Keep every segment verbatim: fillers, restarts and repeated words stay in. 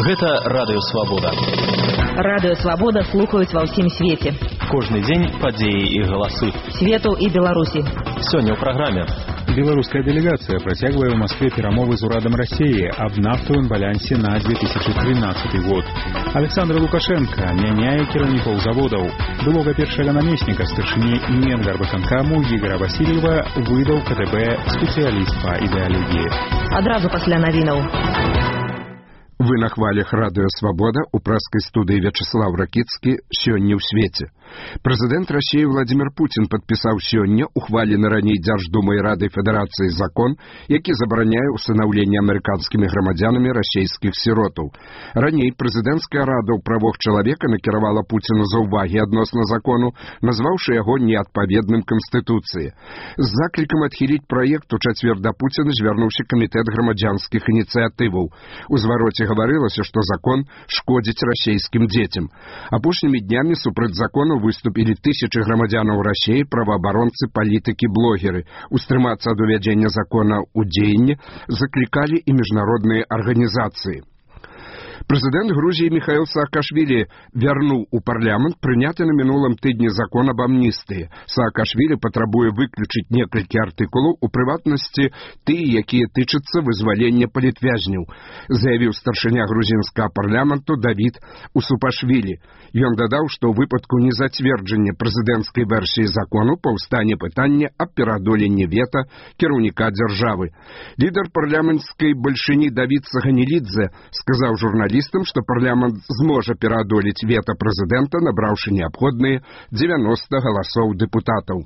Гэта Радыё Свабода. Радыё Свабода слухаюць ва ўсім свеце. Кожны дзень падзеі і галасы. Свету і Беларусі. Сёння ў праграме. Беларуская делегация працягвае ў Москве перамовы з урадам России аб нафтавым балансе на две тысячи тринадцатый год. Александр Лукашенко мяняе кіраўнікоў заводаў. Былога першага намесніка старшыні Менгарвыканкаму Ігора Васильева выдаў КДБ спецыяліст па ідэалогіі. Адразу пасля навінаў. Вы на хвалях Радыё Свабода у праскай студыі Вячеслав Ракіцкі сёння ў свеце. Прэзідэнт России Владимир Путин падпісаў сёння ухвалены раней Дзярждумай Рады Федэрацыі закон, які забараняе усынаўленне амерыканскімі грамадзянамі расійскіх сіротаў. Раней прэзідэнцкая рада ў правах чалавека накіравала Пуціну заўвагі адносна закону, назваўшы яго неадпаведным Канстытуцыі. З заклікам адхіліць праект у чацвер да Пуціна звярнуўся камітэт грамадзянскіх ініцыятываў. У звароце гаварылася, што закон шкодзіць расійскім дзецям. Апошнімі днямі супраць закону выступілі тысячы грамадзянаў России, праваабаронцы, палітыкі, блогеры. Устрымацца ад увядзення закона ў дзеянне заклікалі і міжнародныя арганізацыі. Прэзідэнт Грузіі Михаил Саакашвілі вярнуў у парламент прыняты на мінулым тыдні закон об амністыі. Саакашвілі патрабуе выключыць некалькі артыкулаў, у прыватнасці тыя, якія тычацца вызвалення палітвязняў, заявіў старшыня грузінскага парламенту Давід Усупашвілі. Ён дадаў, што ў выпадку незацверджання прэзідэнцкай версіі закону паўстане пытанне аб пераадоленні вета кіраўніка дзяржавы. Лідар парламенцкай бальшыні Давід Саганілідзе сказаў журналістам, што парламент зможа пераадолець вета прэзідэнта, набраўшы неабходныя дзевяноста галасоў дэпутатаў.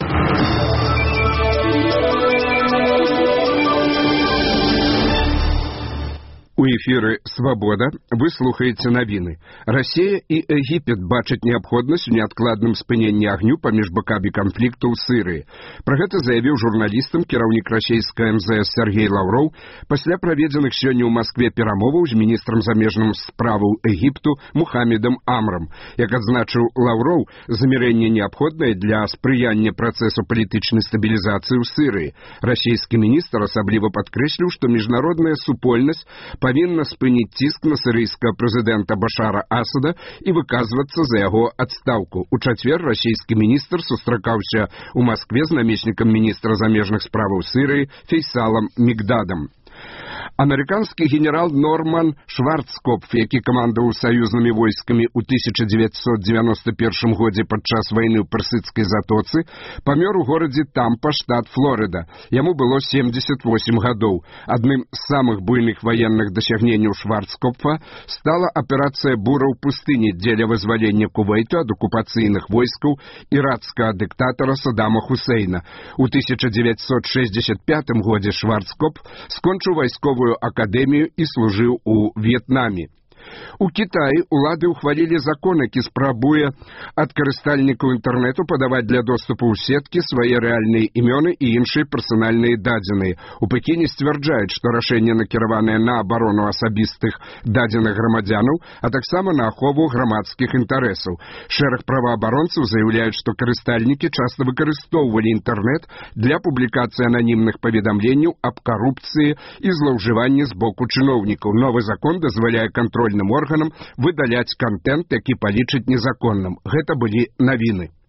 У эфіры «Свабода» вы слухаеце навіны. Расія і Егіпет бачаць неабходнасць у неадкладным спыненні агню паміж бакамі канфлікту ў Сірыі. Пра гэта заявіў журналістам кіраўнік расійскай эм зэ эс Сергей Лаўроў пасля праведзеных сёння ў Маскве перамоваў з міністрам замежных справаў Егіпту Мухаммедам Амрам. Як адзначыў Лаўроў, замірэнне неабходнае для спрыяння працэсу палітычнай стабілізацыі ў Сірыі. Расійскі міністр асабліва падкрэсліў, што міжнародная супольнасць павінна спыніць ціск на сірыйскага прэзідэнта Башара Асада і выказвацца за яго адстаўку. У чацвер расійскі міністр сустракаўся ў Маскве з намеснікам міністра замежных справаў Сірыі Фейсалам Мигдадам. Амерыканскі генерал Норман Шварцкопф, які камандаваў саюзнымі войскамі ў тысяча дзевяцьсот дзевяноста першым годзе падчас вайны ў Персідскай затоцы, памёр у горадзе Тампа, штат Флорыда. Яму было семьдесят восемь гадоў. Адным з самых буйных ваенных дасягненняў Шварцкопфа стала аперацыя «Бура ў пустыні» дзеля вызвалення Кувейту ад акупацыйных войскаў іракскага дыктатара Саддама Хусейна. У тысяча дзевяцьсот шэсцьдзесят пятым годзе Шварцкопф скончыў вайсковую акадэмію і служыў у В'етнаме. У Кітаі улады ўхвалілі закон, які спрабуе ад карыстальнікаў інтэрнэту падаваць для доступу ў сеткі свае рэальныя імёны і іншыя персанальныя дадзеныя. У Пекіне сцвярджаюць, што рашэнне накіраванае на абарону асабістых дадзеных грамадзянаў, а таксама на ахову грамадскіх інтарэсаў. Шэраг праваабаронцаў заяўляюць, што карыстальнікі часта выкарыстоўвалі інтэрнэт для публікацыі ананімных паведамленняў аб карупцыі і злоўжыванні з боку чыноўнікаў. Новы закон дазваляе кантроль органам выдаляць контент, які палічаць незаконным. Гэта былі навіны.